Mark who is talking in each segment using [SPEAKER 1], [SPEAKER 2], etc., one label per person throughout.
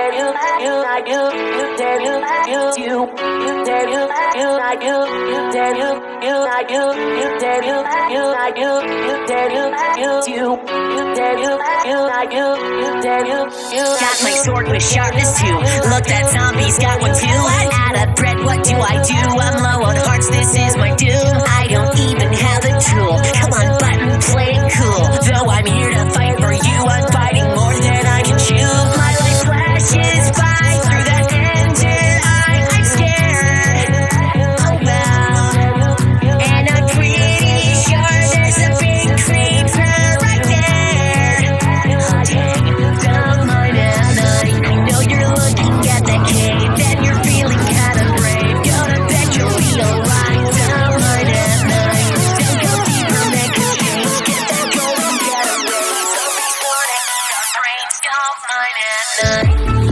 [SPEAKER 1] Got my sword with sharpness too. Look, that zombie's got one too. Out of bread, what do? I'm low on hearts, this is my doom. I don't even have a tool. Come on, button, play it cool. Though I'm here to fight for you, I'm fighting more than I can chew. My life flashes by through the engine. I'm scared. Oh well. And I'm pretty sure there's a big creeper right there. Don't mind at night. I know you're looking at that cave, and you're feeling kinda brave. Gonna bet you'll be alright. Don't mind at night. Don't go deeper, make a change. Get that gold and get away. Zombies wanna eat our brains. Don't mind at night.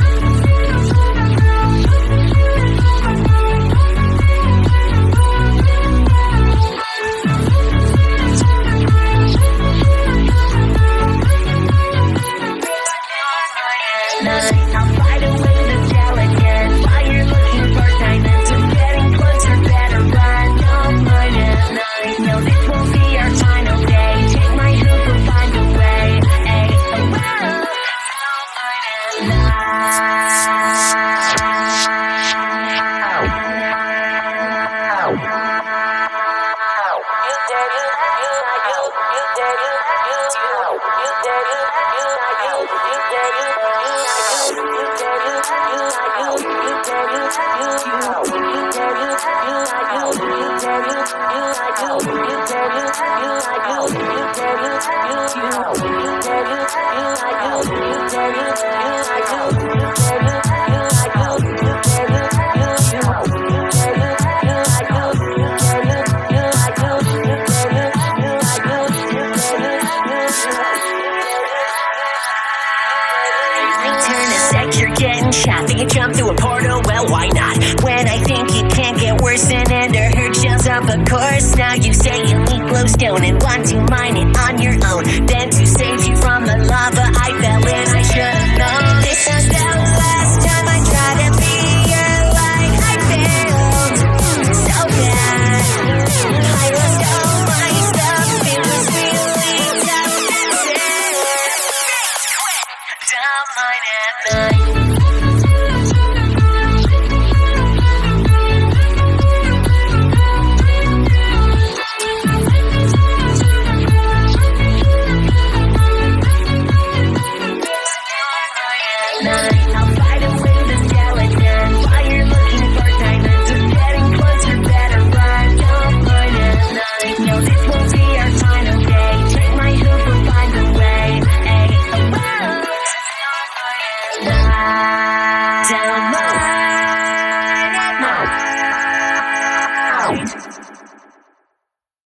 [SPEAKER 1] I'll fight away the skeleton while you're looking for diamonds. We're getting closer, better run. Don't mind at night. No, this won't be our final day. Take my hoop and find a way. Hey, oh well. Don't mind at you're getting shot. Think you jump through a portal? Well, why not? When I think it can't get worse than Ender Herd shells up a course. Now you say you need glowstone and want to mine it on your own. Then to save you from the lava I fell in, I should have known. This is the last time I tried to be your light. I failed so bad. I lost all my stuff. It was really tough. That's it. Don't mind at night. I'll fight away the skeleton while you're looking for diamonds. We're getting closer, better run. Don't mind at night. No, this won't be our final day. Take my hoop and find a way. Hey, oh well. Don't mind.